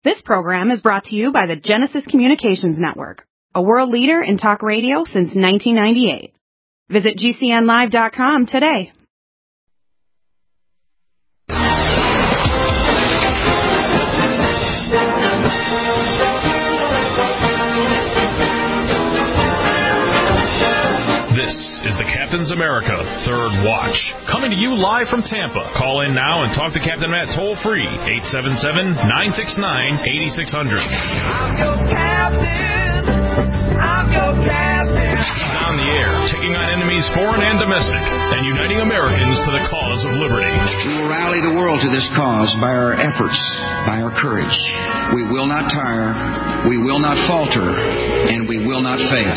This program is brought to you by the Genesis Communications Network, a world leader in talk radio since 1998. Visit GCNlive.com today. This is the Captain's America Third Watch, coming to you live from Tampa. Call in now and talk to Captain Matt toll-free, 877-969-8600. I'm your captain. I'm your captain. He's on the air, taking on enemies foreign and domestic, and uniting Americans to the cause of liberty. We will rally the world to this cause by our efforts, by our courage. We will not tire, we will not falter, and we will not fail.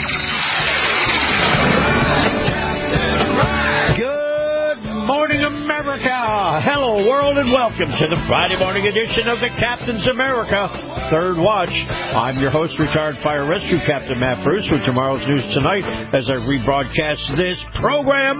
Good morning, America. Hello, world, and welcome to the Friday morning edition of the Captain's America Third Watch. I'm your host, retired fire rescue Captain Matt Bruce, with tomorrow's news tonight as I rebroadcast this program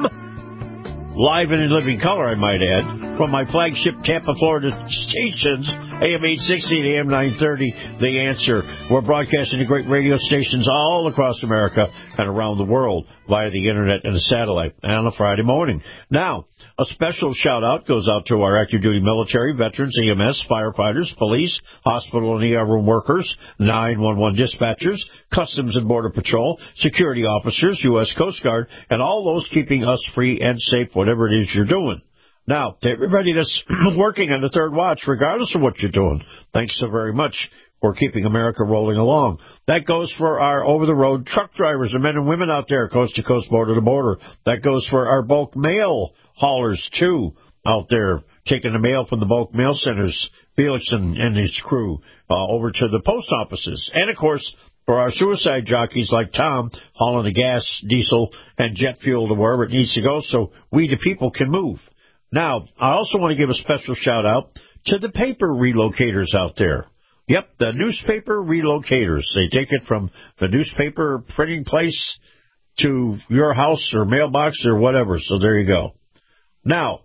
live and in living color, I might add, from my flagship Tampa, Florida stations, AM 860 and AM 930, The Answer. We're broadcasting to great radio stations all across America and around the world via the internet and the satellite on a Friday morning. Now, a special shout-out goes out to our active duty military, veterans, EMS, firefighters, police, hospital and ER room workers, 911 dispatchers, Customs and Border Patrol, security officers, U.S. Coast Guard, and all those keeping us free and safe, whatever it is you're doing. Now, to everybody that's working on the Third Watch, regardless of what you're doing, thanks so very much for keeping America rolling along. That goes for our over-the-road truck drivers and men and women out there, coast to coast, border to border. That goes for our bulk mail haulers, too, out there, taking the mail from the bulk mail centers, Felix and his crew, over to the post offices. And, of course, for our suicide jockeys like Tom, hauling the gas, diesel, and jet fuel to wherever it needs to go so we, the people, can move. Now, I also want to give a special shout-out to the paper relocators out there. Yep, the newspaper relocators. They take it from the newspaper printing place to your house or mailbox or whatever, so there you go. Now,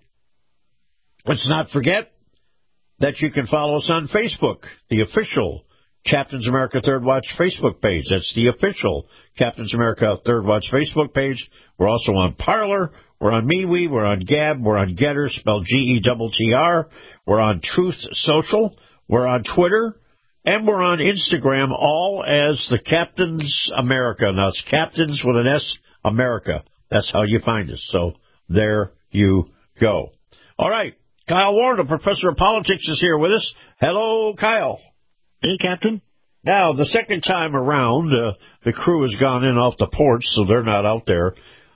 let's not forget that you can follow us on Facebook, the official Captain's America Third Watch Facebook page. That's the official Captain's America Third Watch Facebook page. We're also on Parler. We're on MeWe. We're on Gab. We're on Getter, spelled Gettr. We're on Truth Social. We're on Twitter. And we're on Instagram, all as the Captain's America. Now, it's Captains with an S, America. That's how you find us. So there you go. All right. Kyle Warren, a professor of politics, is here with us. Hello, Kyle. Hey, Captain. Now, the second time around, the crew has gone in off the porch, so they're not out there.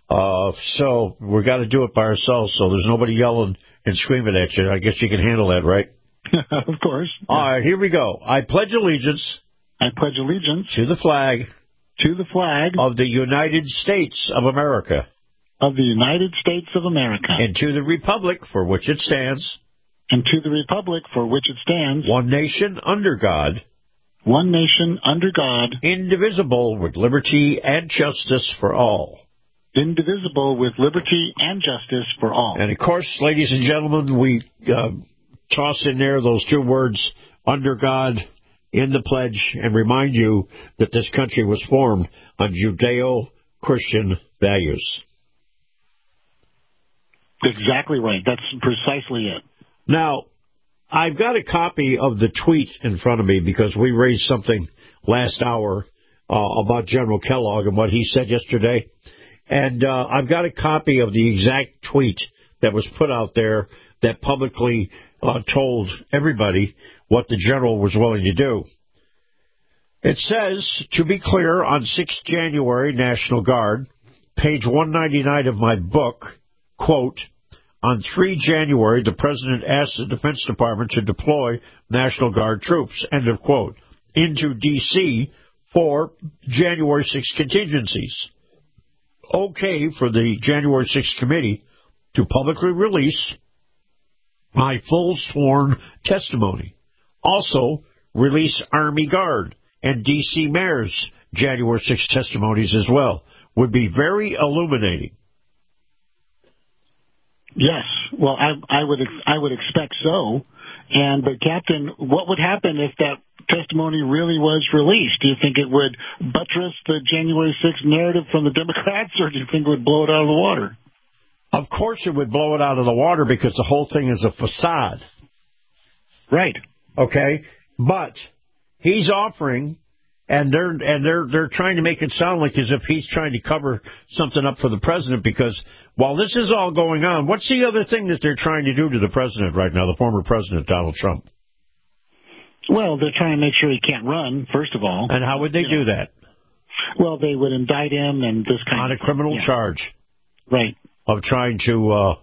So we've got to do it by ourselves, so there's nobody yelling and screaming at you. I guess you can handle that, right? Of course. All right, here we go. I pledge allegiance. I pledge allegiance. To the flag. To the flag. Of the United States of America. Of the United States of America. And to the republic for which it stands. And to the republic for which it stands. One nation under God. One nation under God. Indivisible with liberty and justice for all. Indivisible with liberty and justice for all. And, of course, ladies and gentlemen, we toss in there those two words, under God, in the pledge, and remind you that this country was formed on Judeo-Christian values. Exactly right. That's precisely it. Now, I've got a copy of the tweet in front of me because we raised something last hour about General Kellogg and what he said yesterday. And I've got a copy of the exact tweet that was put out there that publicly told everybody what the general was willing to do. It says, to be clear, on 6th January, National Guard, page 199 of my book, quote, on 3 January, the President asked the Defense Department to deploy National Guard troops, end of quote, into D.C. for January 6 contingencies. Okay for the January 6 committee to publicly release my full sworn testimony. Also, release Army Guard and D.C. Mayor's January 6 testimonies as well. Would be very illuminating. Yes, well, I would expect so. But Captain, what would happen if that testimony really was released? Do you think it would buttress the January 6th narrative from the Democrats, or do you think it would blow it out of the water? Of course it would blow it out of the water because the whole thing is a facade. Right. Okay? But he's offering, and they're trying to make it sound like as if he's trying to cover something up for the president, because while this is all going on, what's the other thing that they're trying to do to the president right now, the former president, Donald Trump? Well, they're trying to make sure he can't run, first of all. And how would they do that? Well, they would indict him and this kind of... On a criminal charge. Right. Of trying to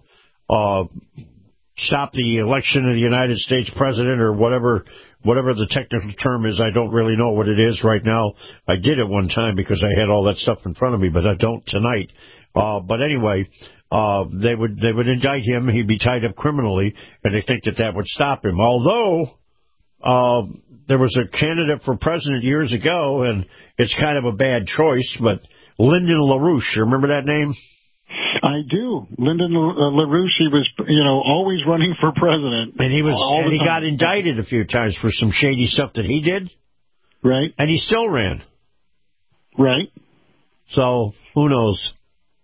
stop the election of the United States president, or whatever the technical term is. I don't really know what it is right now. I did it one time because I had all that stuff in front of me, but I don't tonight. But anyway, they would indict him. He'd be tied up criminally, and they think that would stop him. Although there was a candidate for president years ago, and it's kind of a bad choice, but Lyndon LaRouche, you remember that name? I do. Lyndon LaRouche, he was, always running for president. And he got indicted a few times for some shady stuff that he did. Right. And he still ran. Right. So, who knows?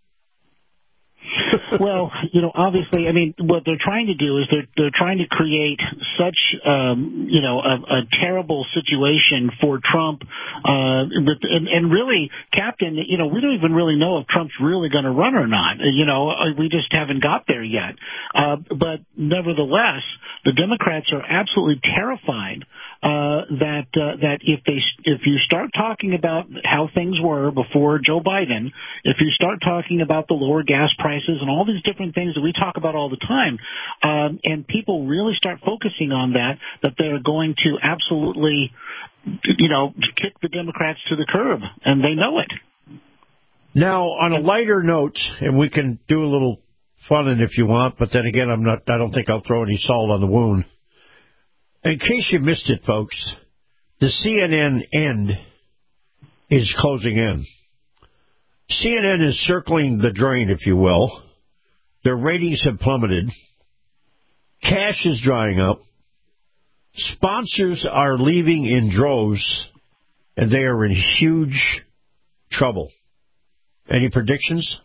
Well, obviously, I mean, what they're trying to do is they're trying to create such, a terrible situation for Trump. And really, Captain, we don't even really know if Trump's really going to run or not. We just haven't got there yet. But nevertheless, the Democrats are absolutely terrified that if you start talking about how things were before Joe Biden, if you start talking about the lower gas prices and all these different things that we talk about all the time, and people really start focusing on that they're going to absolutely, kick the Democrats to the curb, and they know it. Now, on a lighter note, and we can do a little fun if you want, but then again, I don't think I'll throw any salt on the wound. In case you missed it, folks, the CNN end is closing in. CNN is circling the drain, if you will. Their ratings have plummeted. Cash is drying up. Sponsors are leaving in droves, and they are in huge trouble. Any predictions?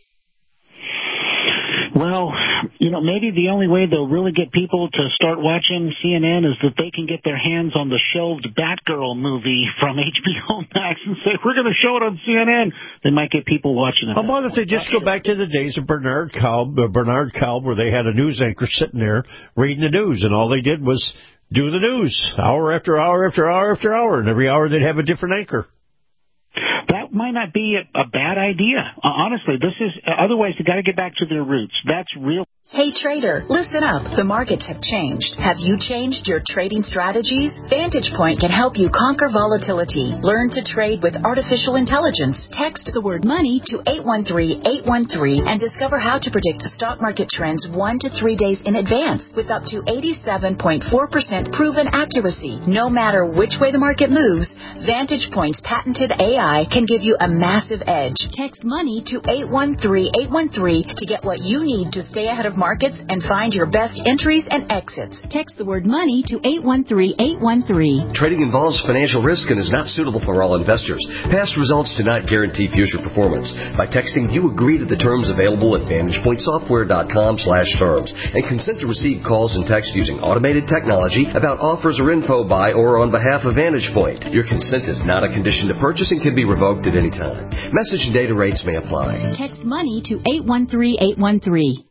Well, maybe the only way they'll really get people to start watching CNN is that they can get their hands on the shelved Batgirl movie from HBO Max and say, we're going to show it on CNN. They might get people watching it. How about if they just go back to the days of Bernard Kalb, where they had a news anchor sitting there reading the news, and all they did was do the news hour after hour after hour after hour, and every hour they'd have a different anchor. That might not be a bad idea. Honestly, otherwise they got to get back to their roots. That's real. Hey trader, listen up. The markets have changed. Have you changed your trading strategies? Vantage Point can help you conquer volatility. Learn to trade with artificial intelligence. Text the word money to 813-813 and discover how to predict stock market trends 1 to 3 days in advance with up to 87.4% proven accuracy. No matter which way the market moves, Vantage Point's patented AI can give you a massive edge. Text money to 813-813 to get what you need to stay ahead of markets and find your best entries and exits. Text the word money to 813-813. Trading involves financial risk and is not suitable for all investors. Past results do not guarantee future performance. By texting, you agree to the terms available at VantagePointSoftware.com/terms and consent to receive calls and texts using automated technology about offers or info by or on behalf of Vantage Point. Your consent is not a condition to purchase and can be revoked at any time. Message and data rates may apply. Text money to 813-813.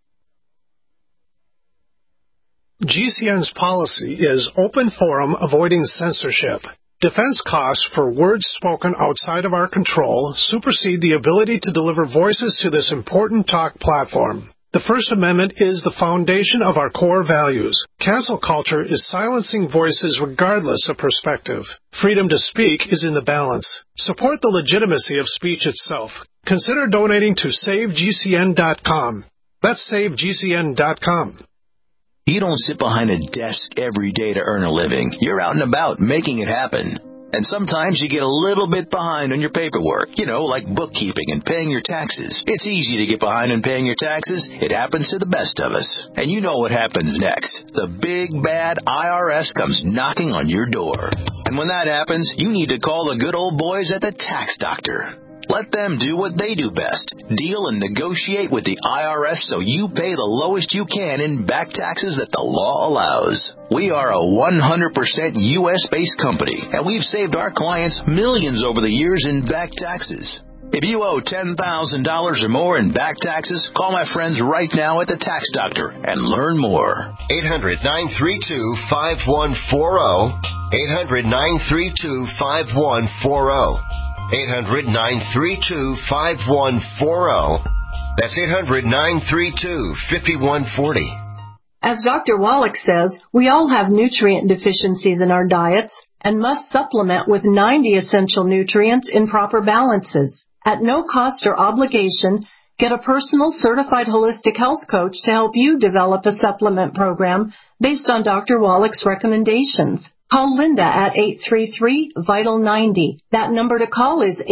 GCN's policy is open forum, avoiding censorship. Defense costs for words spoken outside of our control supersede the ability to deliver voices to this important talk platform. The First Amendment is the foundation of our core values. Cancel culture is silencing voices regardless of perspective. Freedom to speak is in the balance. Support the legitimacy of speech itself. Consider donating to SaveGCN.com. That's SaveGCN.com. You don't sit behind a desk every day to earn a living. You're out and about making it happen. And sometimes you get a little bit behind on your paperwork, like bookkeeping and paying your taxes. It's easy to get behind on paying your taxes. It happens to the best of us. And you know what happens next. The big, bad IRS comes knocking on your door. And when that happens, you need to call the good old boys at the Tax Doctor. Let them do what they do best. Deal and negotiate with the IRS so you pay the lowest you can in back taxes that the law allows. We are a 100% U.S.-based company, and we've saved our clients millions over the years in back taxes. If you owe $10,000 or more in back taxes, call my friends right now at the Tax Doctor and learn more. 800-932-5140. 800-932-5140. 800-932-5140. That's 800-932-5140. As Dr. Wallach says, we all have nutrient deficiencies in our diets and must supplement with 90 essential nutrients in proper balances. At no cost or obligation, get a personal certified holistic health coach to help you develop a supplement program based on Dr. Wallach's recommendations. Call Linda at 833-VITAL-90. That number to call is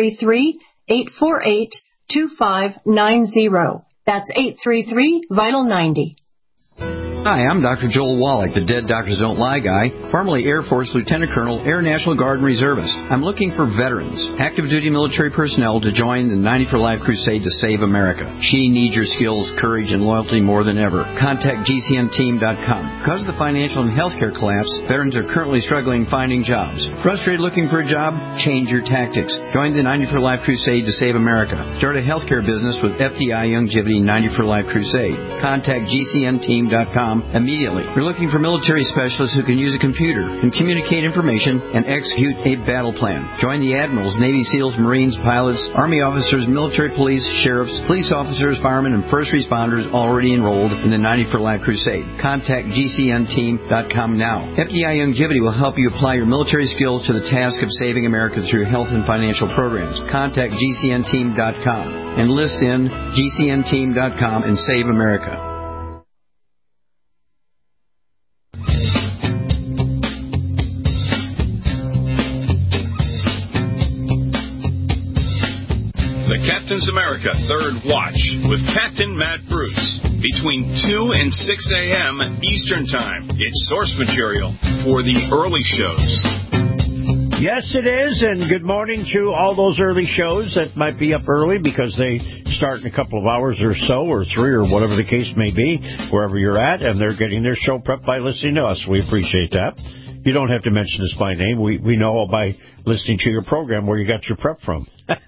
833-848-2590. That's 833-VITAL-90. Hi, I'm Dr. Joel Wallach, the Dead Doctors Don't Lie guy, formerly Air Force Lieutenant Colonel, Air National Guard and Reservist. I'm looking for veterans, active duty military personnel to join the 90 for Life crusade to save America. She needs your skills, courage, and loyalty more than ever. Contact GCNteam.com. Because of the financial and healthcare collapse, veterans are currently struggling finding jobs. Frustrated looking for a job? Change your tactics. Join the 90 for Life crusade to save America. Start a healthcare business with FDI Youngevity 90 for Life crusade. Contact GCNteam.com immediately. We're looking for military specialists who can use a computer and communicate information and execute a battle plan. Join the admirals, Navy SEALs, Marines, pilots, Army officers, military police, sheriffs, police officers, firemen, and first responders already enrolled in the 90 for Life crusade. Contact GCNteam.com now. FDI Youngevity will help you apply your military skills to the task of saving America through health and financial programs. Contact GCNteam.com and list in GCNteam.com and save America. Captain's America Third Watch with Captain Matt Bruce between 2 and 6 a.m. Eastern Time. It's source material for the early shows. Yes, it is, and good morning to all those early shows that might be up early because they start in a couple of hours or so, or 3, or whatever the case may be, wherever you're at, and they're getting their show prepped by listening to us. We appreciate that. You don't have to mention us by name. We know by listening to your program where you got your prep from.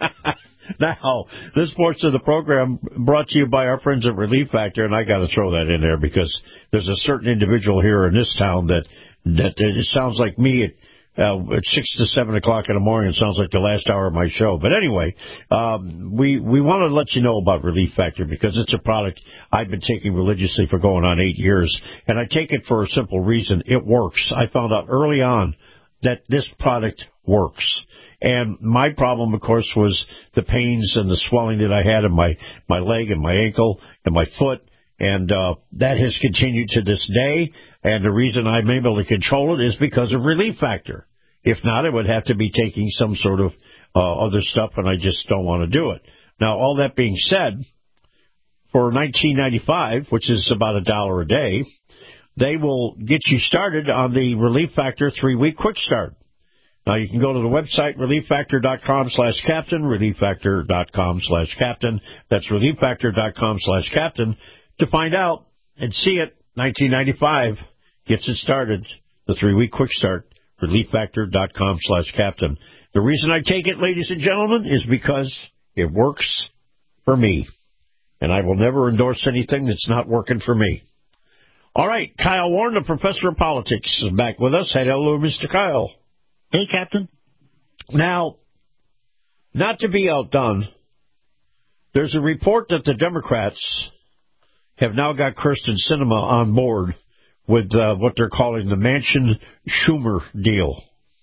Now, this portion of the program brought to you by our friends at Relief Factor, and I got to throw that in there because there's a certain individual here in this town that it sounds like me at 6 to 7 o'clock in the morning. It sounds like the last hour of my show. But anyway, we want to let you know about Relief Factor because it's a product I've been taking religiously for going on 8 years, and I take it for a simple reason. It works. I found out early on that this product works. And my problem, of course, was the pains and the swelling that I had in my leg and my ankle and my foot. And that has continued to this day. And the reason I'm able to control it is because of Relief Factor. If not, I would have to be taking some sort of other stuff, and I just don't want to do it. Now, all that being said, for $19.95, which is about $1 a day, they will get you started on the Relief Factor 3-week quick start. Now, you can go to the website, relieffactor.com/captain, relieffactor.com/captain. That's relieffactor.com/captain to find out and see it. $19.95 gets it started. The 3-week quick start, relieffactor.com/captain. The reason I take it, ladies and gentlemen, is because it works for me. And I will never endorse anything that's not working for me. All right, Kyle Warren, the professor of politics, is back with us. Hello, Mr. Kyle. Hey, Captain. Now, not to be outdone, there's a report that the Democrats have now got Kyrsten Sinema on board with what they're calling the Manchin-Schumer deal.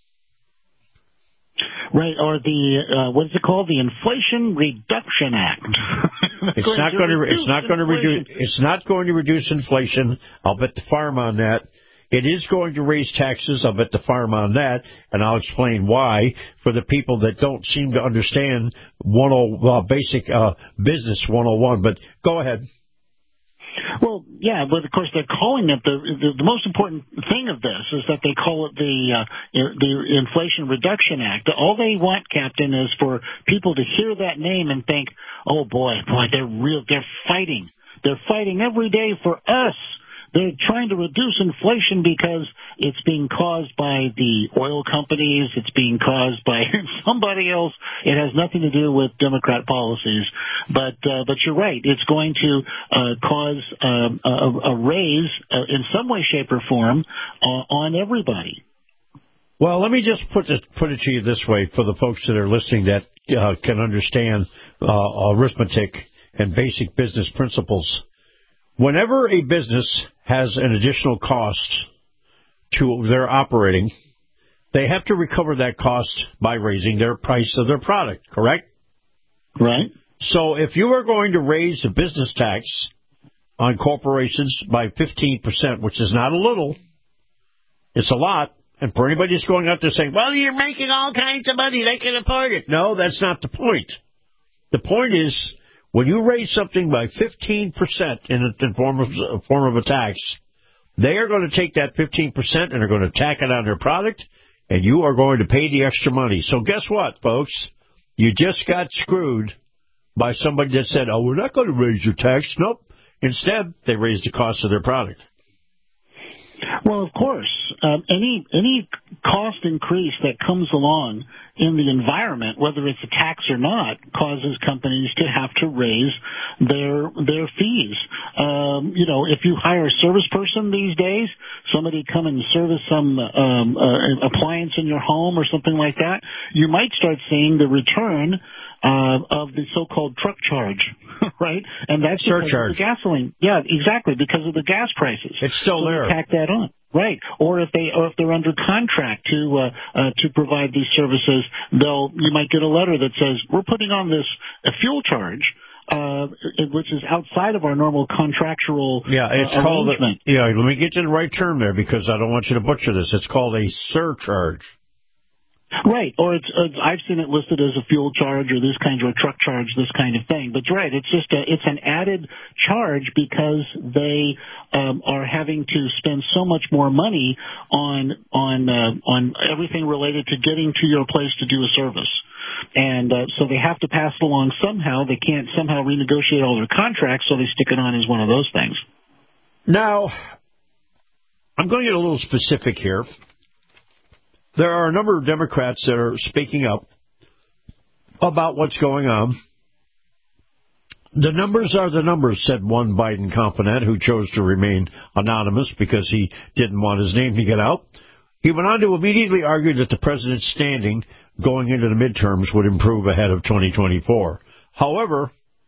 Right, or the, what is it called? The Inflation Reduction Act. It's not going to reduce inflation. I'll bet the farm on that. It is going to raise taxes. I'll bet the farm on that, and I'll explain why for the people that don't seem to understand basic business 101. But go ahead. Well, yeah, but of course they're calling it the most important thing of this is that they call it the Inflation Reduction Act. All they want, Captain, is for people to hear that name and think, oh boy, they're fighting. They're fighting every day for us. They're trying to reduce inflation because it's being caused by the oil companies. It's being caused by somebody else. It has nothing to do with Democrat policies. But you're right. It's going to cause a raise in some way, shape, or form on everybody. Well, let me just put it to you this way for the folks that are listening that can understand arithmetic and basic business principles. Whenever a business has an additional cost to their operating, they have to recover that cost by raising their price of their product, correct? Right. So if you are going to raise the business tax on corporations by 15%, which is not a little, it's a lot, and for anybody that's going out there saying, well, you're making all kinds of money, they can afford it. No, that's not the point. The point is, when you raise something by 15% in form of a tax, they are going to take that 15% and are going to tack it on their product, and you are going to pay the extra money. So guess what, folks? You just got screwed by somebody that said, oh, we're not going to raise your tax. Nope. Instead, they raised the cost of their product. Well, of course, any cost increase that comes along in the environment, whether it's a tax or not, causes companies to have to raise their fees. If you hire a service person these days, somebody come and service some appliance in your home or something like that, you might start seeing the return of the so-called truck charge, right? And that's surcharge. Because of the gasoline. Yeah, exactly, because of the gas prices. It's still there. Tack that on. Right, or if they're under contract to provide these services, you might get a letter that says we're putting on this fuel charge, which is outside of our normal contractual arrangement. Let me get you the right term there because I don't want you to butcher this. It's called a surcharge. Right, or I've seen it listed as a fuel charge or this kind of a truck charge, this kind of thing. But you're right, it's an added charge because they are having to spend so much more money on everything related to getting to your place to do a service. And so they have to pass it along somehow. They can't somehow renegotiate all their contracts, so they stick it on as one of those things. Now, I'm going to get a little specific here. There are a number of Democrats that are speaking up about what's going on. The numbers are the numbers, said one Biden confidant who chose to remain anonymous because he didn't want his name to get out. He went on to immediately argue that the president's standing going into the midterms would improve ahead of 2024. However,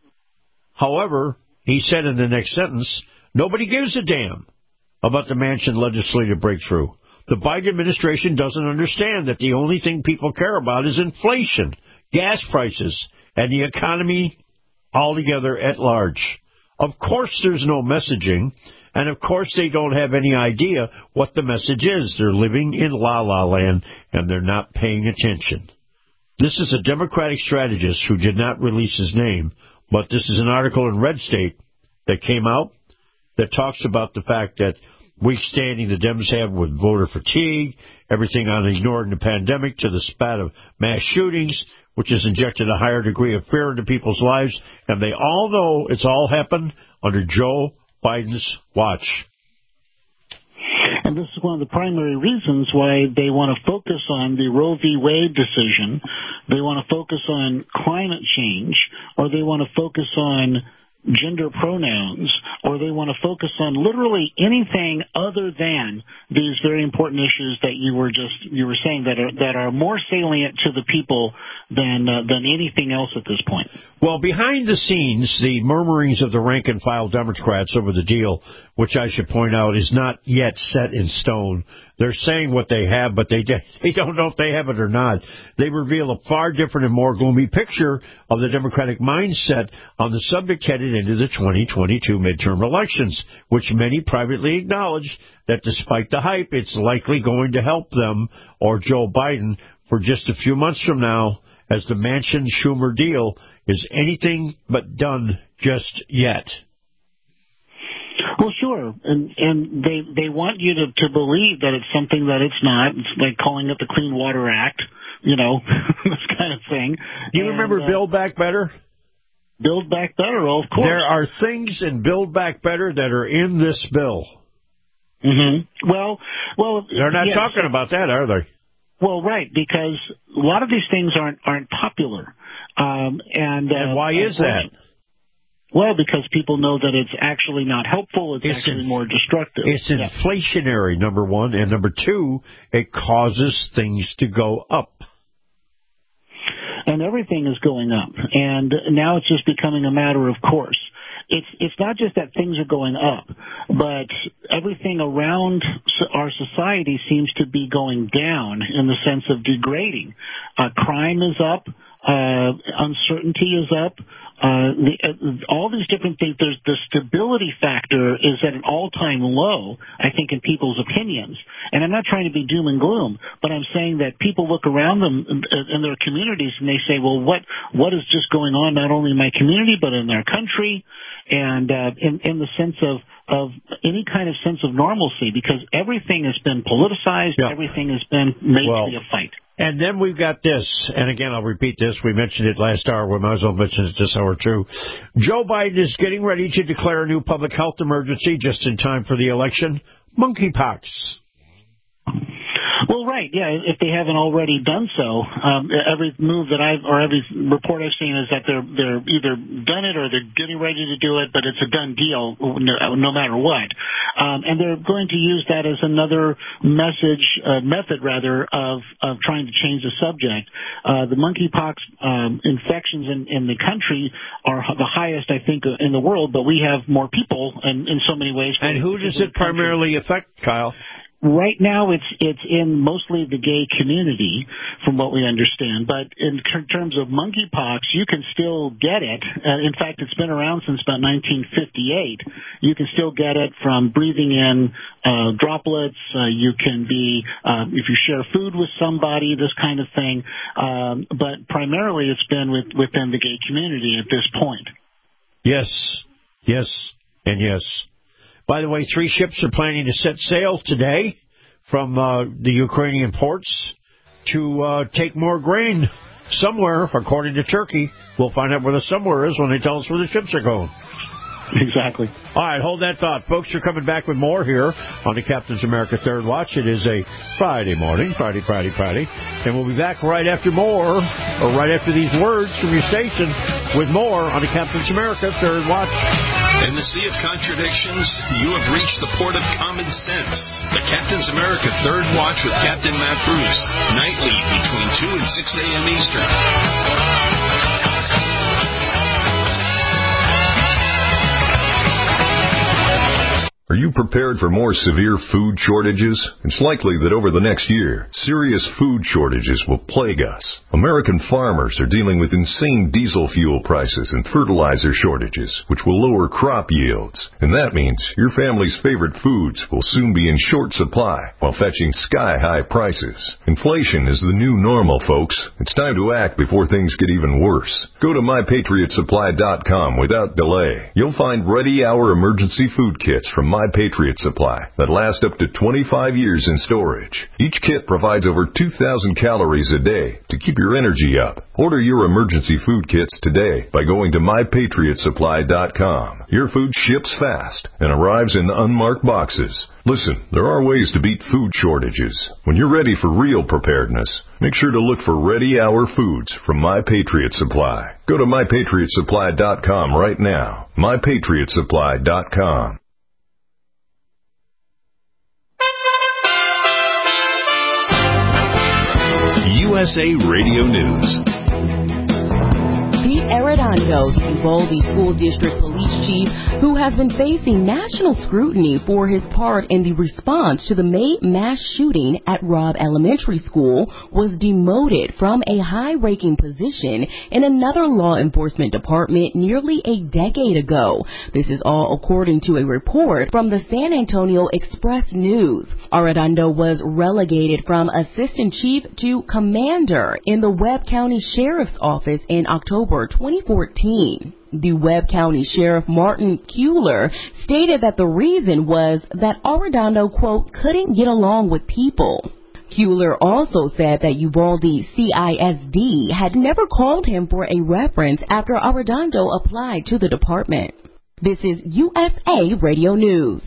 he said in the next sentence, nobody gives a damn about the Manchin legislative breakthrough. The Biden administration doesn't understand that the only thing people care about is inflation, gas prices, and the economy altogether at large. Of course there's no messaging, and of course they don't have any idea what the message is. They're living in la-la land, and they're not paying attention. This is a Democratic strategist who did not release his name, but this is an article in Red State that came out that talks about the fact that weak standing the Dems have with voter fatigue, everything on ignoring the pandemic to the spat of mass shootings, which has injected a higher degree of fear into people's lives, and they all know it's all happened under Joe Biden's watch. And this is one of the primary reasons why they want to focus on the Roe v. Wade decision, they want to focus on climate change, or they want to focus on gender pronouns, or they want to focus on literally anything other than these very important issues that you were saying that are more salient to the people than anything else at this point. Well, behind the scenes, the murmurings of the rank and file Democrats over the deal, which I should point out is not yet set in stone. They're saying what they have, but they don't know if they have it or not. They reveal a far different and more gloomy picture of the Democratic mindset on the subject headed into the 2022 midterm elections, which many privately acknowledge that despite the hype, it's likely going to help them or Joe Biden for just a few months from now, as the Manchin-Schumer deal is anything but done just yet. sure, and they want you to believe that it's something that it's not. It's like calling it the Clean Water Act, this kind of thing. You remember Build Back Better? Build Back Better, of course. There are things in Build Back Better that are in this bill. Mm-hmm. Well, they're not talking about that, are they? Well, right, because a lot of these things aren't popular. And why is that? Well, because people know that it's actually not helpful. It's actually more destructive. It's inflationary, number one. And number two, it causes things to go up. And everything is going up. And now it's just becoming a matter of course. It's not just that things are going up, but everything around our society seems to be going down in the sense of degrading. Crime is up. Uncertainty is up. All these different things. There's the stability factor is at an all-time low, I think, in people's opinions. And I'm not trying to be doom and gloom, but I'm saying that people look around them in their communities and they say, well, what is just going on not only in my community but in their country, and in the sense of any kind of sense of normalcy, because everything has been politicized, everything has been made to be a fight. And then we've got this, and again, I'll repeat this. We mentioned it last hour. We might as well mention it this hour, too. Joe Biden is getting ready to declare a new public health emergency just in time for the election. Monkeypox. Well, right, yeah. If they haven't already done so, every move that every report I've seen is that they're either done it or they're getting ready to do it, but it's a done deal no matter what. And they're going to use that as another method of trying to change the subject. The monkeypox infections in the country are the highest, I think, in the world, but we have more people in so many ways. And who does it primarily affect, Kyle? Right now, it's in mostly the gay community, from what we understand. But in terms of monkeypox, you can still get it. In fact, it's been around since about 1958. You can still get it from breathing in droplets. You can be if you share food with somebody, this kind of thing. But primarily, it's been within the gay community at this point. Yes, and yes. By the way, 3 ships are planning to set sail today from the Ukrainian ports to take more grain somewhere, according to Turkey. We'll find out where the somewhere is when they tell us where the ships are going. Exactly. All right, hold that thought. Folks, you're coming back with more here on the Captain's America Third Watch. It is a Friday morning, Friday. And we'll be back right after right after these words from your station with more on the Captain's America Third Watch. In the sea of contradictions, you have reached the port of common sense. The Captain's America Third Watch with Captain Matt Bruce. Nightly between 2 and 6 a.m. Eastern. Are you prepared for more severe food shortages? It's likely that over the next year, serious food shortages will plague us. American farmers are dealing with insane diesel fuel prices and fertilizer shortages, which will lower crop yields. And that means your family's favorite foods will soon be in short supply while fetching sky-high prices. Inflation is the new normal, folks. It's time to act before things get even worse. Go to MyPatriotSupply.com without delay. You'll find ready-hour emergency food kits from My Patriot Supply that last up to 25 years in storage. Each kit provides over 2,000 calories a day to keep your energy up. Order your emergency food kits today by going to MyPatriotSupply.com. Your food ships fast and arrives in unmarked boxes. Listen, there are ways to beat food shortages. When you're ready for real preparedness, make sure to look for ready-hour foods from My Patriot Supply. Go to MyPatriotSupply.com right now. MyPatriotSupply.com. USA Radio News. Pete Arredondo, the Uvalde School District Police Chief, who has been facing national scrutiny for his part in the response to the May mass shooting at Robb Elementary School, was demoted from a high-ranking position in another law enforcement department nearly a decade ago. This is all according to a report from the San Antonio Express News. Arredondo was relegated from assistant chief to commander in the Webb County Sheriff's Office in October 2014 2014. The Webb County Sheriff Martin Kuehler stated that the reason was that Arredondo, quote, couldn't get along with people. Kuehler also said that Uvalde CISD had never called him for a reference after Arredondo applied to the department. This is USA Radio News.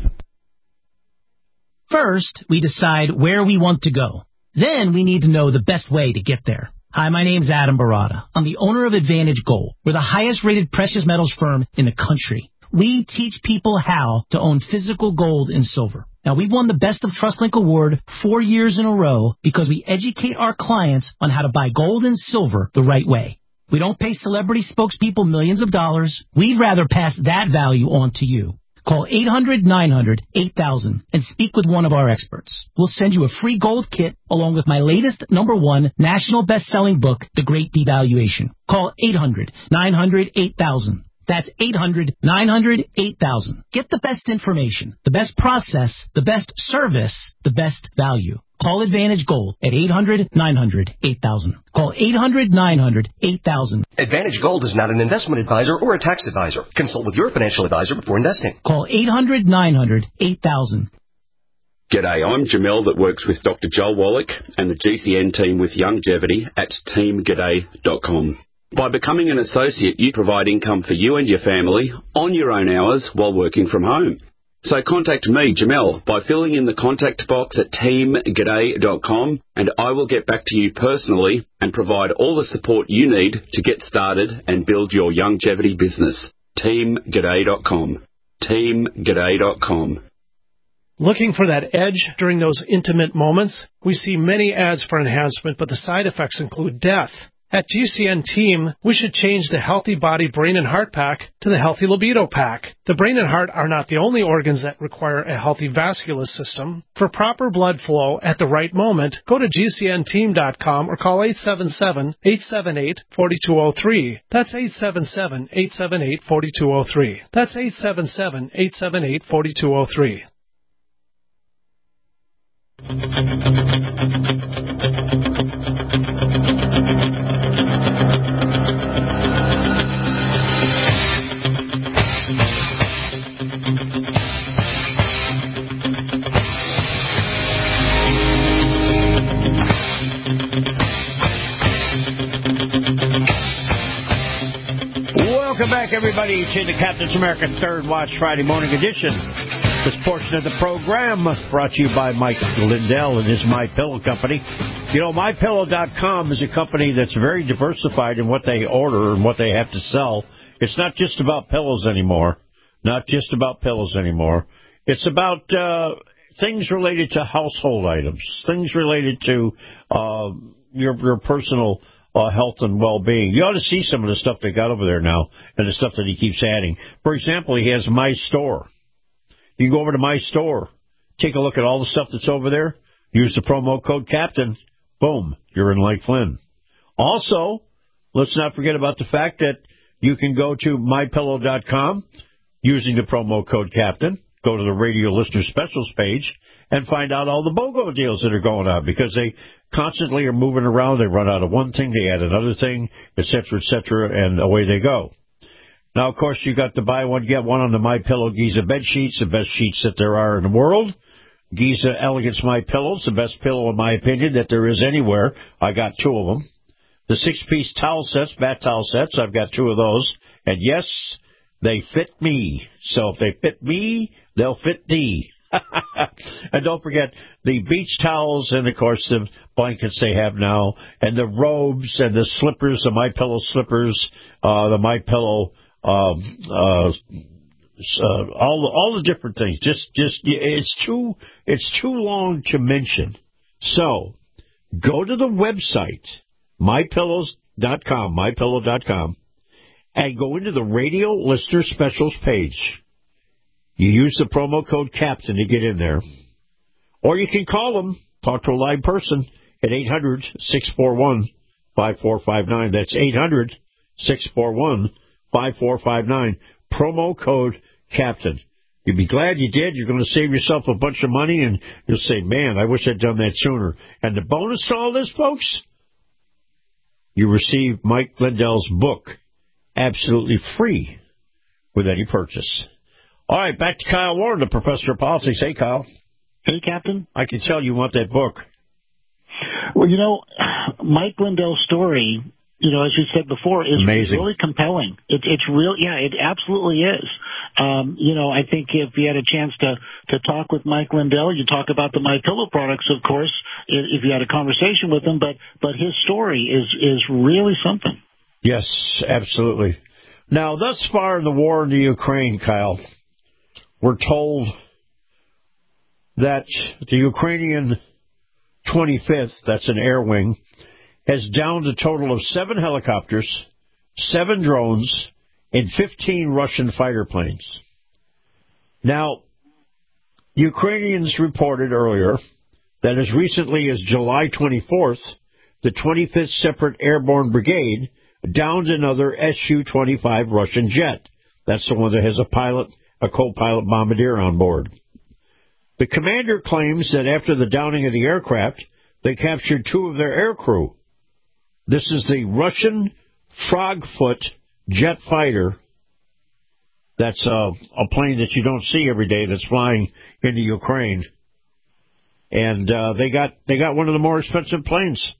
First, we decide where we want to go. Then we need to know the best way to get there. Hi, my name's Adam Barada. I'm the owner of Advantage Gold. We're the highest-rated precious metals firm in the country. We teach people how to own physical gold and silver. Now, we've won the Best of TrustLink Award 4 years in a row because we educate our clients on how to buy gold and silver the right way. We don't pay celebrity spokespeople millions of dollars. We'd rather pass that value on to you. Call 800-900-8000 and speak with one of our experts. We'll send you a free gold kit along with my latest #1 national best-selling book, The Great Devaluation. Call 800-900-8000. That's 800-900-8000. Get the best information, the best process, the best service, the best value. Call Advantage Gold at 800-900-8000. Call 800-900-8000. Advantage Gold is not an investment advisor or a tax advisor. Consult with your financial advisor before investing. Call 800-900-8000. G'day, I'm Jamel that works with Dr. Joel Wallach and the GCN team with Longevity at teamg'day.com. By becoming an associate, you provide income for you and your family on your own hours while working from home. So contact me, Jamel, by filling in the contact box at teamg'day.com, and I will get back to you personally and provide all the support you need to get started and build your longevity business. teamg'day.com. teamg'day.com. Looking for that edge during those intimate moments? We see many ads for enhancement, but the side effects include death. At GCN Team, we should change the Healthy Body, Brain, and Heart Pack to the Healthy Libido Pack. The brain and heart are not the only organs that require a healthy vascular system. For proper blood flow at the right moment, go to GCNteam.com or call 877-878-4203. That's 877-878-4203. That's 877-878-4203. Welcome back, everybody, to the Captain's America Third Watch Friday morning edition. This portion of the program brought to you by Mike Lindell and his MyPillow company. You know, MyPillow.com is a company that's very diversified in what they order and what they have to sell. It's not just about pillows anymore. Not just about pillows anymore. It's about things related to household items, things related to your personal health and well-being. You ought to see some of the stuff they got over there now and the stuff that he keeps adding. For example, he has My Store. You can go over to My Store, take a look at all the stuff that's over there, use the promo code CAPTAIN, boom, you're in like Flynn. Also, let's not forget about the fact that you can go to MyPillow.com using the promo code CAPTAIN, go to the radio listener specials page, and find out all the BOGO deals that are going on, because they constantly are moving around. They run out of one thing, they add another thing, et cetera, and away they go. Now, of course, you got the buy one, get one on the MyPillow Giza bed sheets, the best sheets that there are in the world. Giza Elegance My Pillows, the best pillow, in my opinion, that there is anywhere. I got 2 of them. The 6-piece towel sets, bath towel sets, I've got 2 of those. And yes, they fit me. So if they fit me, they'll fit thee. And don't forget the beach towels and, of course, the blankets they have now, and the robes and the slippers, the MyPillow slippers, the MyPillow, all the different things. Just it's too long to mention. So go to the website, mypillow.com, and go into the radio listener specials page. You use the promo code CAPTAIN to get in there. Or you can call them, talk to a live person at 800-641-5459. That's 800-641-5459. Promo code CAPTAIN. You'll be glad you did. You're going to save yourself a bunch of money, and you'll say, man, I wish I'd done that sooner. And the bonus to all this, folks, you receive Mike Lindell's book, absolutely free with any purchase. All right, back to Kyle Warren, the professor of politics. Hey, Kyle. Hey, Captain. I can tell you want that book. Well, Mike Lindell's story, as you said before, is amazing. Really compelling. It's real. Yeah, it absolutely is. I think if you had a chance to talk with Mike Lindell, you talk about the MyPillow products, of course, if you had a conversation with him, but his story is really something. Yes, absolutely. Now, thus far in the war in the Ukraine, Kyle, we're told that the Ukrainian 25th, that's an air wing, has downed a total of 7 helicopters, 7 drones, and 15 Russian fighter planes. Now, Ukrainians reported earlier that as recently as July 24th, the 25th Separate Airborne Brigade downed another Su-25 Russian jet. That's the one that has a co-pilot bombardier on board. The commander claims that after the downing of the aircraft, they captured 2 of their aircrew. This is the Russian Frogfoot jet fighter. That's a plane that you don't see every day that's flying into Ukraine. And they got one of the more expensive planes.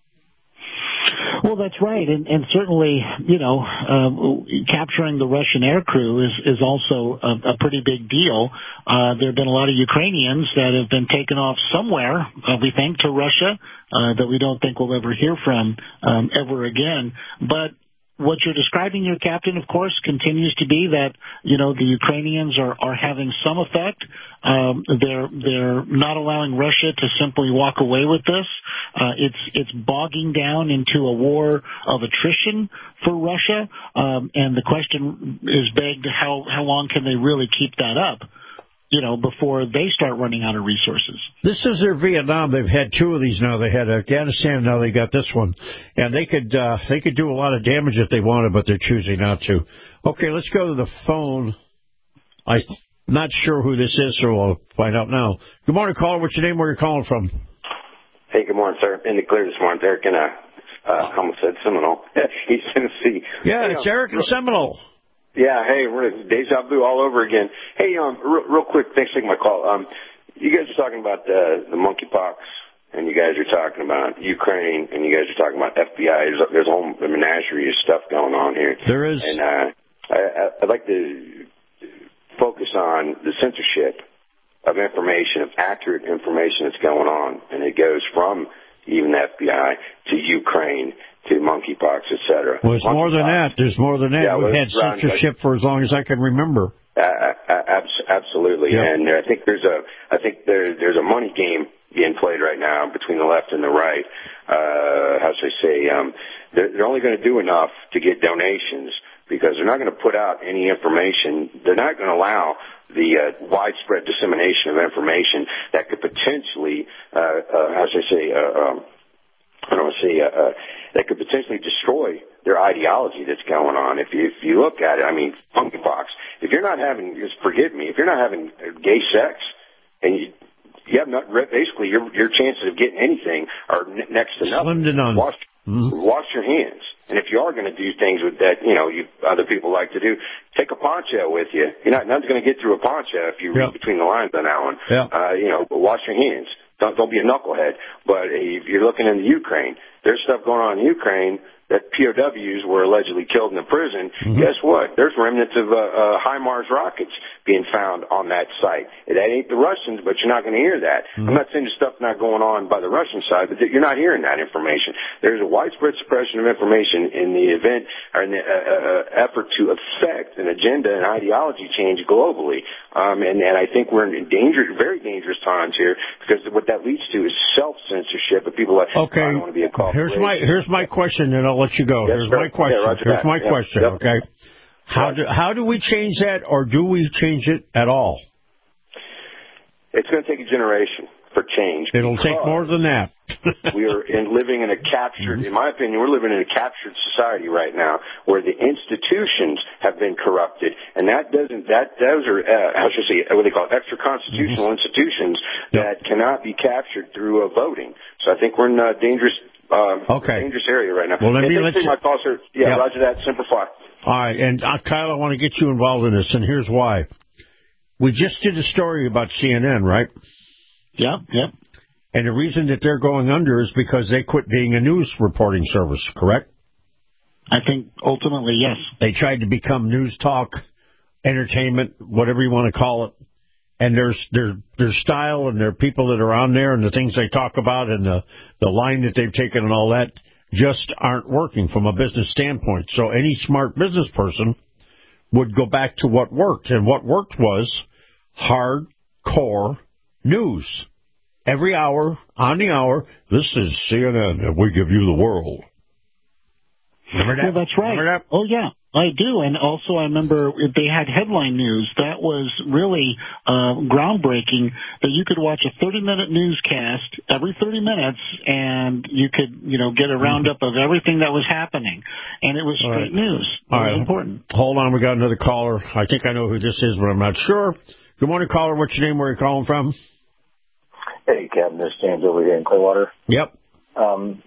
Well, that's right, and certainly, capturing the Russian aircrew is also a pretty big deal. There have been a lot of Ukrainians that have been taken off somewhere, we think, to Russia, that we don't think we'll ever hear from ever again. But what you're describing here, Captain, of course, continues to be that, the Ukrainians are having some effect. They're not allowing Russia to simply walk away with this. It's bogging down into a war of attrition for Russia. And the question is begged, how long can they really keep that up? Before they start running out of resources. This is their Vietnam. They've had 2 of these now. They had Afghanistan, now they got this one. And they could do a lot of damage if they wanted, but they're choosing not to. Okay, let's go to the phone. I'm not sure who this is, so we'll find out now. Good morning, caller. What's your name? Where are you calling from? Hey, good morning, sir. In the clear this morning. Eric in Homestead, Seminole, East Tennessee. Yeah, it's Eric in Seminole. Yeah, hey, we're deja vu all over again. Hey, real quick, thanks for taking my call. You guys are talking about the monkeypox, and you guys are talking about Ukraine, and you guys are talking about FBI. There's a whole menagerie of stuff going on here. There is. And I'd like to focus on the censorship of information, of accurate information that's going on, and it goes from even the FBI to Ukraine to monkeypox, et cetera. Well, it's more than that. There's more than that. Yeah, we've had censorship for as long as I can remember. Absolutely, yeah. And I think there's a money game being played right now between the left and the right. How should I say? They're only going to do enough to get donations because they're not going to put out any information. They're not going to allow the widespread dissemination of information that could potentially, that could potentially destroy their ideology that's going on. If you look at it, I mean, monkeypox. If you're not having, just forgive me, if you're not having gay sex, and you have not, basically your chances of getting anything are next to nothing. Slim to none. Wash your hands. And if you are going to do things with that, other people like to do, take a poncho with you. Nothing's going to get through a poncho if you read between the lines on that one. But wash your hands. Don't be a knucklehead. But if you're looking into Ukraine, there's stuff going on in Ukraine that POWs were allegedly killed in the prison. Mm-hmm. Guess what? There's remnants of HIMARS rockets being found on that site. That ain't the Russians, but you're not going to hear that. Mm-hmm. I'm not saying there's stuff not going on by the Russian side, but you're not hearing that information. There's a widespread suppression of information in the event or in the effort to affect an agenda and ideology change globally. And I think we're in very dangerous times here because what that leads to is self-censorship of people like, okay. I don't want to be a call. Here's my question, and I'll let you go. Yes, Here's my question. Yeah, Here's my question. Yep. Okay. How do we change that, or do we change it at all? It's going to take a generation for change. It'll take more than that. We are living in a captured, in my opinion, we're living in a captured society right now where the institutions have been corrupted, and those are how should I say, what they call extra constitutional institutions that cannot be captured through voting. So I think we're in a dangerous dangerous area right now. Well, let me my call, sir. Yeah, Roger that. Simplify. All right, and Kyle, I want to get you involved in this, and here's why. We just did a story about CNN, right? Yep. And the reason that they're going under is because they quit being a news reporting service, correct? I think ultimately, yes. They tried to become news talk, entertainment, whatever you want to call it. And their style and their people that are on there and the things they talk about and the line that they've taken and all that just aren't working from a business standpoint. So any smart business person would go back to what worked. And what worked was hardcore news. Every hour, on the hour, this is CNN, and we give you the world. Remember that? Yeah, that's right. Remember that? Oh, yeah, I do. And also I remember they had headline news. That was really groundbreaking, that you could watch a 30-minute newscast every 30 minutes, and you could, get a roundup of everything that was happening. And it was straight news. It was important. Hold on, we got another caller. I think I know who this is, but I'm not sure. Good morning, caller. What's your name? Where are you calling from? Hey, Captain, this is James over here in Clearwater. Yep. I'm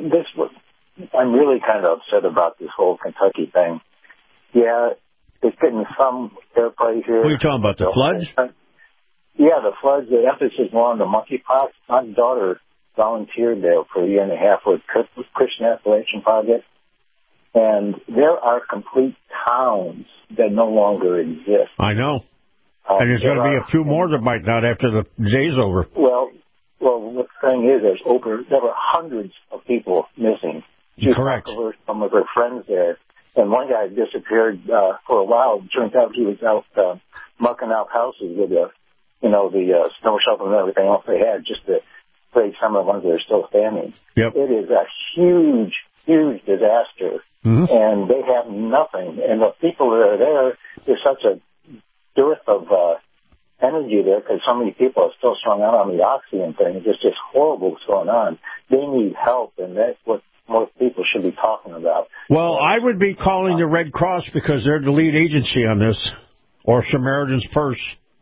really kind of upset about this whole Kentucky thing. Yeah, it's getting some airplay here. What are you talking about, the floods? Yeah, the floods. The emphasis more on the monkeypox. My daughter volunteered there for a year and a half with Christian Appalachian Project, and there are complete towns that no longer exist. I know. And there's going to be a few more that might not after the day's over. Well, the thing is, there were hundreds of people missing. Correct. Some of her friends there, and one guy disappeared for a while. It turns out he was out mucking out houses with the snow shovel and everything else they had, just to save some of the ones that are still standing. Yep. It is a huge, huge disaster, and they have nothing. And the people that are there, there's such a dearth of energy there because so many people are still strung out on the oxygen thing. It's just horrible what's going on. They need help, and that's what most people should be talking about. Well, I would be calling the Red Cross because they're the lead agency on this, or Samaritan's Purse.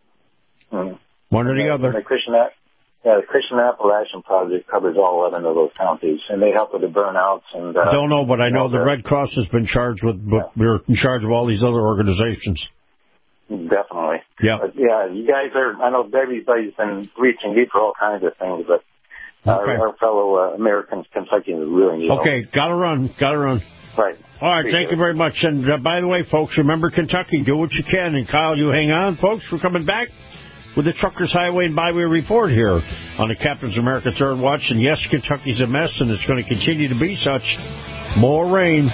One or the other. The Christian Appalachian Project covers all 11 of those counties, and they help with the burnouts. And I don't know, but I know the Red Cross has been charged with, they're in charge of all these other organizations. Definitely. Yeah. But yeah, you guys I know everybody's been reaching you for all kinds of things, but our fellow Americans, Kentuckians, really need help. Okay, gotta run. Right. All right, thank you very much. And by the way, folks, remember Kentucky, do what you can. And Kyle, you hang on, folks. We're coming back with the Truckers Highway and Byway Report here on the Captain's America Third Watch. And yes, Kentucky's a mess, and it's going to continue to be such. More rain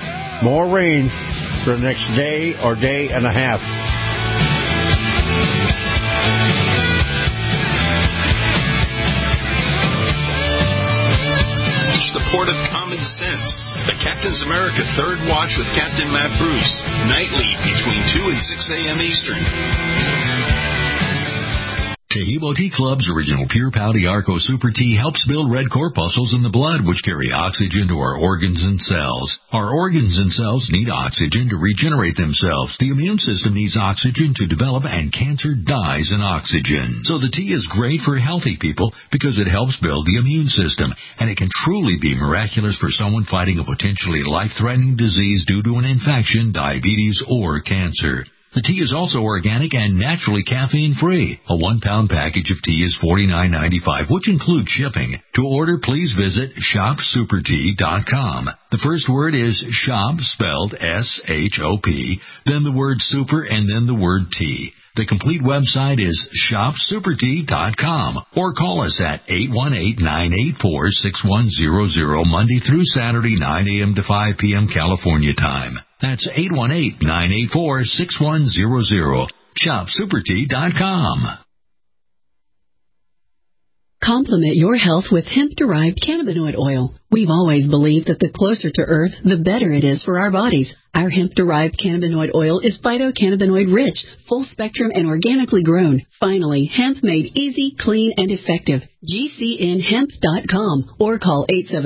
for the next day or day and a half. The port of common sense. The Captain's America Third Watch with Captain Matt Bruce. Nightly between 2 and 6 a.m. Eastern. Tahibo Tea Club's original Pure Pouty Arco Super Tea helps build red corpuscles in the blood, which carry oxygen to our organs and cells. Our organs and cells need oxygen to regenerate themselves. The immune system needs oxygen to develop, and cancer dies in oxygen. So the tea is great for healthy people because it helps build the immune system, and it can truly be miraculous for someone fighting a potentially life-threatening disease due to an infection, diabetes, or cancer. The tea is also organic and naturally caffeine-free. A 1-pound package of tea is $49.95, which includes shipping. To order, please visit shopsupertea.com. The first word is shop, spelled S-H-O-P, then the word super, and then the word tea. The complete website is shopsupertea.com, or call us at 818-984-6100 Monday through Saturday, 9 a.m. to 5 p.m. California time. That's 818-984-6100. shopsupertea.com. Complement your health with hemp-derived cannabinoid oil. We've always believed that the closer to Earth, the better it is for our bodies. Our hemp-derived cannabinoid oil is phytocannabinoid-rich, full-spectrum, and organically grown. Finally, hemp made easy, clean, and effective. GCNhemp.com or call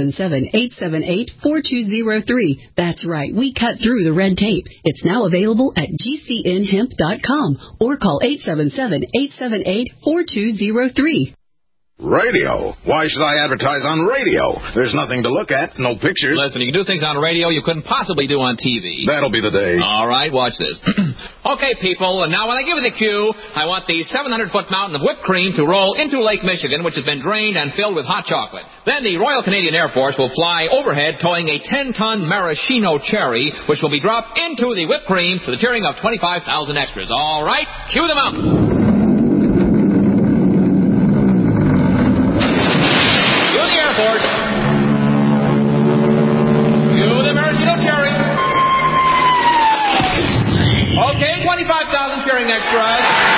877-878-4203. That's right, we cut through the red tape. It's now available at GCNhemp.com or call 877-878-4203. Radio? Why should I advertise on radio? There's nothing to look at, no pictures. Listen, you can do things on radio you couldn't possibly do on TV. That'll be the day. All right, watch this. Okay, people, and now when I give you the cue, I want the 700-foot mountain of whipped cream to roll into Lake Michigan, which has been drained and filled with hot chocolate. Then the Royal Canadian Air Force will fly overhead towing a 10-ton maraschino cherry, which will be dropped into the whipped cream to the cheering of 25,000 extras. All right, cue the mountain. Okay, 25,000 cheering extras.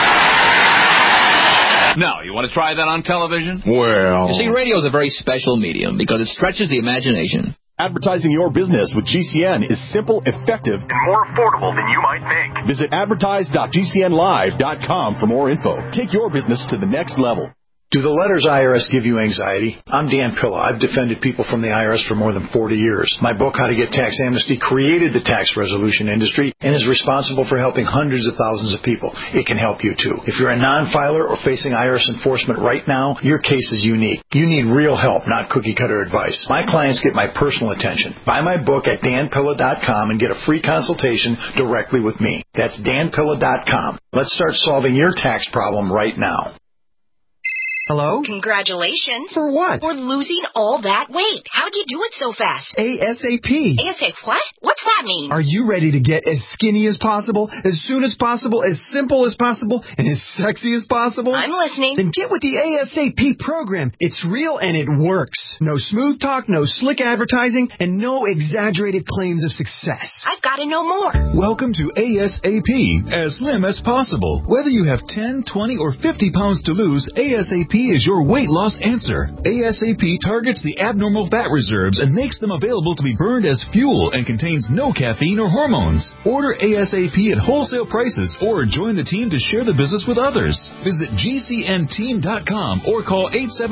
Now, you want to try that on television? Well... You see, radio is a very special medium because it stretches the imagination. Advertising your business with GCN is simple, effective, and more affordable than you might think. Visit advertise.gcnlive.com for more info. Take your business to the next level. Do the letters IRS give you anxiety? I'm Dan Pilla. I've defended people from the IRS for more than 40 years. My book, How to Get Tax Amnesty, created the tax resolution industry and is responsible for helping hundreds of thousands of people. It can help you, too. If you're a non-filer or facing IRS enforcement right now, your case is unique. You need real help, not cookie-cutter advice. My clients get my personal attention. Buy my book at danpilla.com and get a free consultation directly with me. That's danpilla.com. Let's start solving your tax problem right now. Hello? Congratulations. For what? For losing all that weight. How'd you do it so fast? ASAP. ASAP what? What's that mean? Are you ready to get as skinny as possible, as soon as possible, as simple as possible, and as sexy as possible? I'm listening. Then get with the ASAP program. It's real and it works. No smooth talk, no slick advertising, and no exaggerated claims of success. I've got to know more. Welcome to ASAP, as slim as possible. Whether you have 10, 20, or 50 pounds to lose, ASAP is your weight loss answer. ASAP targets the abnormal fat reserves and makes them available to be burned as fuel and contains no caffeine or hormones. Order ASAP at wholesale prices or join the team to share the business with others. Visit GCNteam.com or call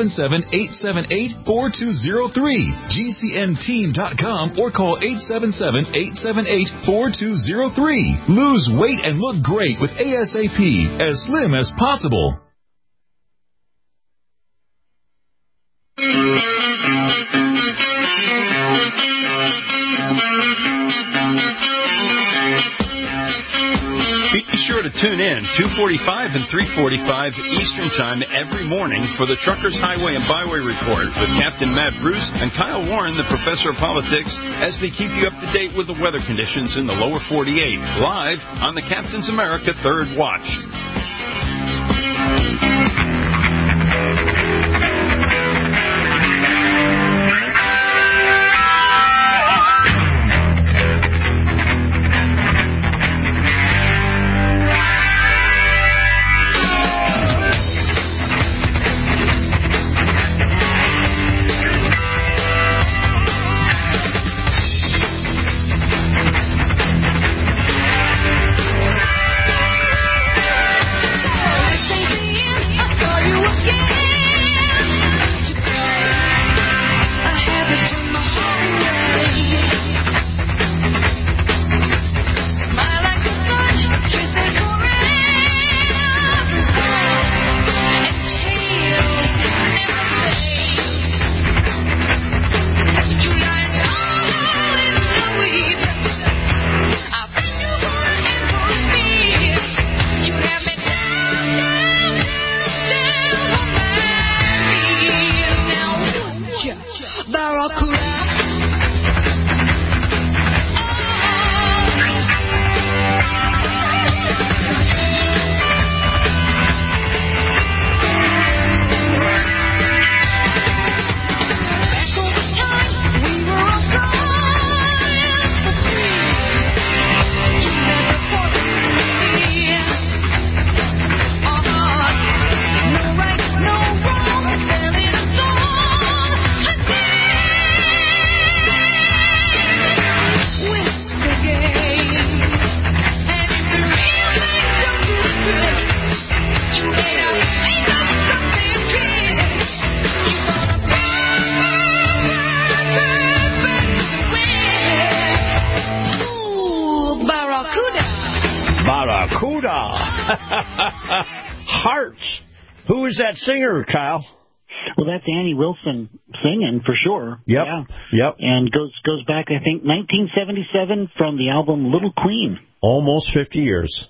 877-878-4203. GCNteam.com or call 877-878-4203. Lose weight and look great with ASAP, as slim as possible. Be sure to tune in 2:45 and 3:45 Eastern Time every morning for the Truckers Highway and Byway Report with Captain Matt Bruce and Kyle Warren, the Professor of Politics, as they keep you up to date with the weather conditions in the lower 48, live on the Captain's America Third Watch. Hearts. Who is that singer, Kyle? Well, that's Annie Wilson singing for sure. Yep. Yeah. Yep. And goes back, I think, 1977 from the album Little Queen. Almost 50 years.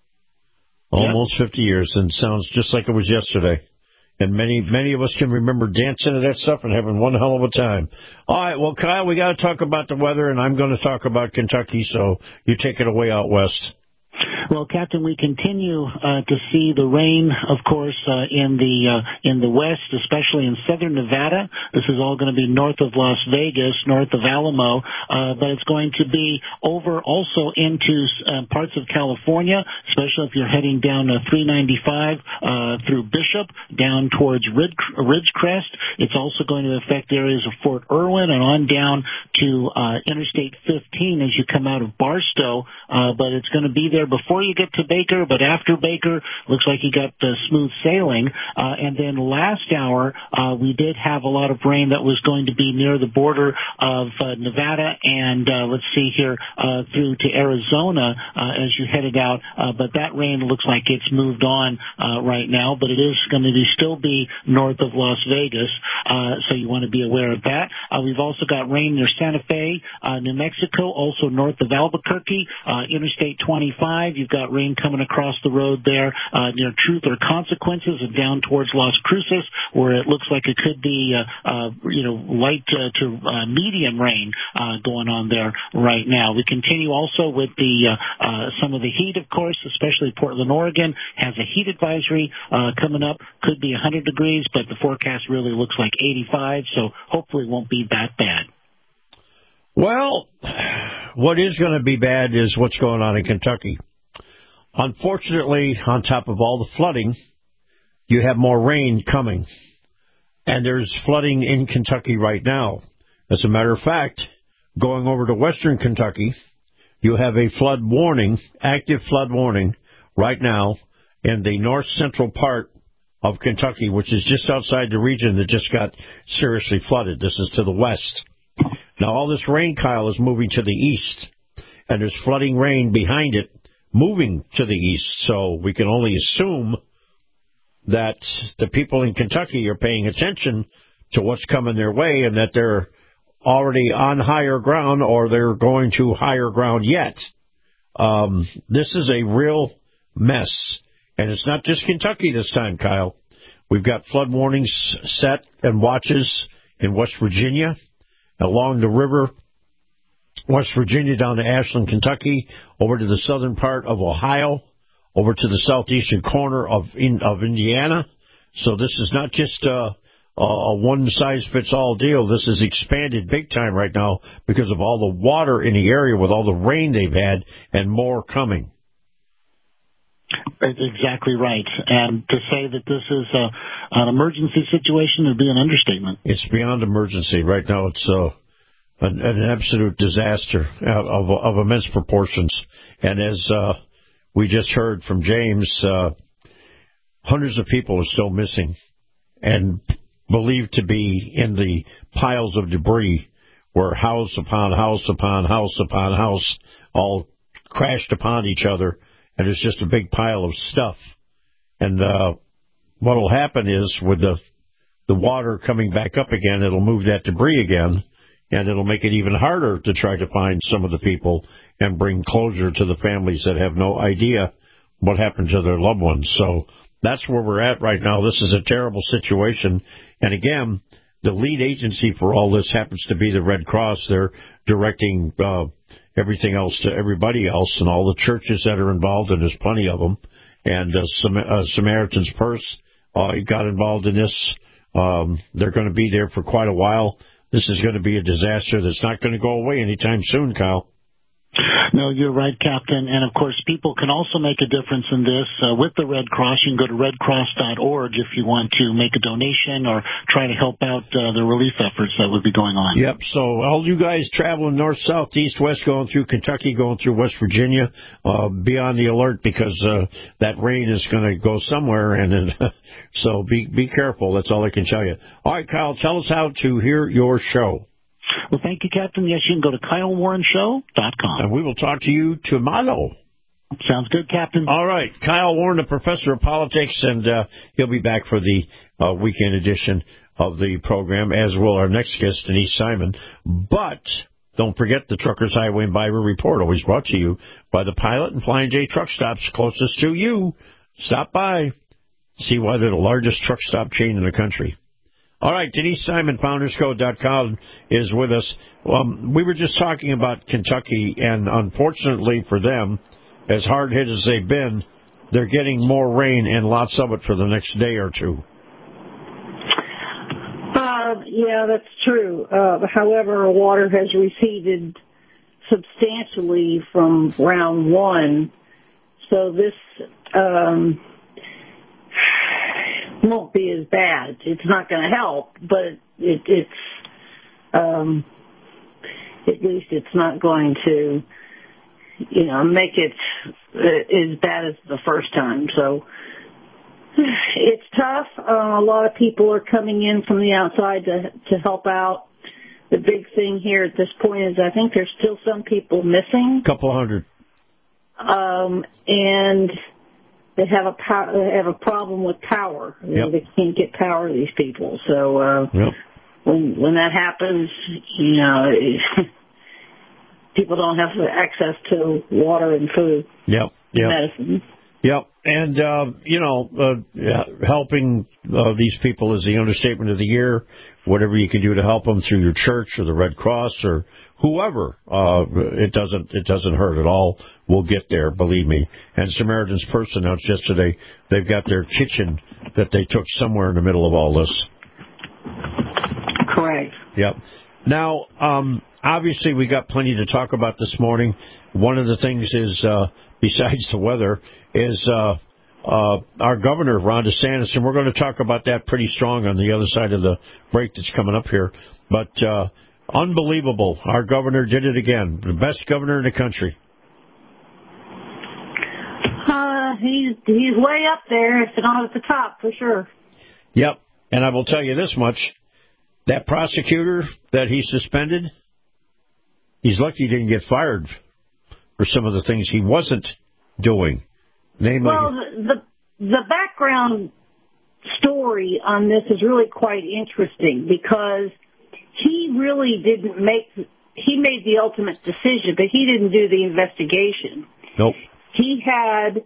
Almost 50 years, and sounds just like it was yesterday. And many of us can remember dancing to that stuff and having one hell of a time. All right, well, Kyle, we got to talk about the weather, and I'm going to talk about Kentucky, so you take it away out west. Well, Captain, we continue to see the rain, of course, in the west, especially in southern Nevada. This is all going to be north of Las Vegas, north of Alamo, but it's going to be over also into parts of California, especially if you're heading down 395 through Bishop, down towards Ridgecrest. It's also going to affect areas of Fort Irwin and on down to Interstate 15 as you come out of Barstow, but it's going to be there before you get to Baker, but after Baker, looks like you got smooth sailing. And then last hour, we did have a lot of rain that was going to be near the border of Nevada and, let's see here, through to Arizona as you headed out. But that rain looks like it's moved on right now, but it is going to still be north of Las Vegas, so you want to be aware of that. We've also got rain near Santa Fe, New Mexico, also north of Albuquerque, Interstate 25. You've got rain coming across the road there near Truth or Consequences and down towards Las Cruces, where it looks like it could be, light to medium rain going on there right now. We continue also with some of the heat, of course, especially Portland, Oregon has a heat advisory coming up. Could be 100 degrees, but the forecast really looks like 85, so hopefully it won't be that bad. Well, what is going to be bad is what's going on in Kentucky. Unfortunately, on top of all the flooding, you have more rain coming. And there's flooding in Kentucky right now. As a matter of fact, going over to western Kentucky, you have a flood warning, active flood warning, right now in the north-central part of Kentucky, which is just outside the region that just got seriously flooded. This is to the west. Now, all this rain, Kyle, is moving to the east, and there's flooding rain behind it, moving to the east, so we can only assume that the people in Kentucky are paying attention to what's coming their way and that they're already on higher ground or they're going to higher ground yet. This is a real mess, and it's not just Kentucky this time, Kyle. We've got flood warnings set and watches in West Virginia, along the river, West Virginia down to Ashland, Kentucky, over to the southern part of Ohio, over to the southeastern corner of Indiana. So this is not just a one-size-fits-all deal. This is expanded big time right now because of all the water in the area with all the rain they've had and more coming. Exactly right. And to say that this is an emergency situation would be an understatement. It's beyond emergency. Right now it's an absolute disaster of immense proportions. And as we just heard from James, hundreds of people are still missing and believed to be in the piles of debris where house upon house upon house upon house all crashed upon each other, and it's just a big pile of stuff. And what will happen is with the water coming back up again, it'll move that debris again, and it'll make it even harder to try to find some of the people and bring closure to the families that have no idea what happened to their loved ones. So that's where we're at right now. This is a terrible situation. And again, the lead agency for all this happens to be the Red Cross. They're directing everything else to everybody else and all the churches that are involved, and there's plenty of them. And Samaritan's Purse got involved in this. They're going to be there for quite a while. This is going to be a disaster that's not going to go away anytime soon, Kyle. No, you're right, Captain. And, of course, people can also make a difference in this with the Red Cross. You can go to redcross.org if you want to make a donation or try to help out the relief efforts that would be going on. Yep. So all you guys traveling north, south, east, west, going through Kentucky, going through West Virginia, be on the alert because that rain is going to go somewhere. And so be careful. That's all I can tell you. All right, Kyle, tell us how to hear your show. Well, thank you, Captain. Yes, you can go to KyleWarrenShow.com. And we will talk to you tomorrow. Sounds good, Captain. All right. Kyle Warren, the professor of politics, and he'll be back for the weekend edition of the program, as will our next guest, Denise Simon. But don't forget the Truckers Highway and Byway Report, always brought to you by the Pilot and Flying J truck stops closest to you. Stop by. See why they're the largest truck stop chain in the country. All right, Denise Simon, FoundersCode.com, is with us. We were just talking about Kentucky, and unfortunately for them, as hard hit as they've been, they're getting more rain and lots of it for the next day or two. Yeah, that's true. However, water has receded substantially from round one, so this won't be as bad. It's not going to help, but it's at least it's not going to, make it as bad as the first time. So it's tough. A lot of people are coming in from the outside to help out. The big thing here at this point is I think there's still some people missing. Couple hundred. And they have a problem with power. Yep. They can't get power to these people. So when that happens, people don't have access to water and food. Yep. Medicine. Yep. And, helping these people is the understatement of the year. Whatever you can do to help them through your church or the Red Cross or whoever, it doesn't hurt at all. We'll get there, believe me. And Samaritan's Purse announced yesterday they've got their kitchen that they took somewhere in the middle of all this. Correct. Yep. Now, obviously, we got plenty to talk about this morning. One of the things is, besides the weather, is our governor, Ron DeSantis, and we're going to talk about that pretty strong on the other side of the break that's coming up here. But unbelievable. Our governor did it again. The best governor in the country. He's way up there, if not at the top, for sure. Yep. And I will tell you this much. That prosecutor that he suspended, he's lucky he didn't get fired for some of the things he wasn't doing. Namely, well, the background story on this is really quite interesting because he really he made the ultimate decision, but he didn't do the investigation. Nope. He had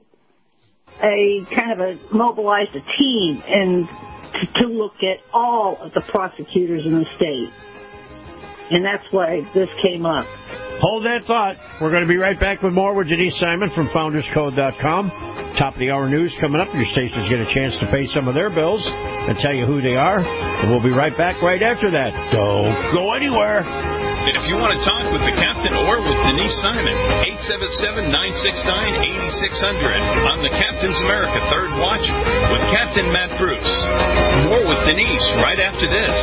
mobilized a team and to look at all of the prosecutors in the state. And that's why this came up. Hold that thought. We're going to be right back with more with Denise Simon from FoundersCode.com. Top of the hour news coming up. Your stations get a chance to pay some of their bills and tell you who they are. And we'll be right back right after that. Don't go anywhere. And if you want to talk with the captain or with Denise Simon, 877-969-8600 on the Captain's America Third Watch with Captain Matt Bruce. More with Denise right after this.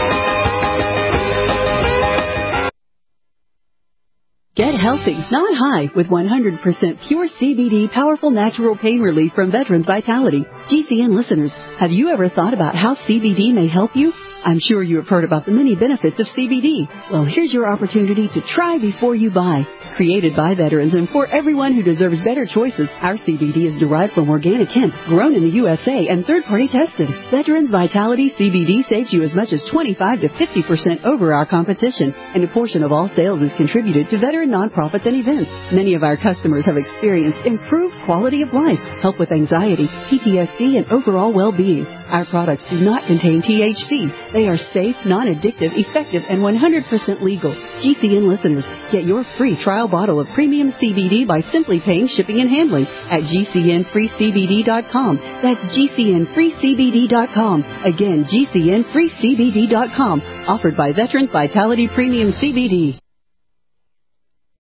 Get healthy, not high, with 100% pure CBD powerful natural pain relief from Veterans Vitality. GCN listeners, have you ever thought about how CBD may help you? I'm sure you have heard about the many benefits of CBD. Well, here's your opportunity to try before you buy. Created by veterans and for everyone who deserves better choices, our CBD is derived from organic hemp, grown in the USA, and third-party tested. Veterans Vitality CBD saves you as much as 25 to 50% over our competition, and a portion of all sales is contributed to veteran nonprofits and events. Many of our customers have experienced improved quality of life, help with anxiety, PTSD, and overall well-being. Our products do not contain THC. They are safe, non-addictive, effective, and 100% legal. GCN listeners, get your free trial bottle of premium CBD by simply paying shipping and handling at GCNFreeCBD.com. That's GCNFreeCBD.com. Again, GCNFreeCBD.com. Offered by Veterans Vitality Premium CBD.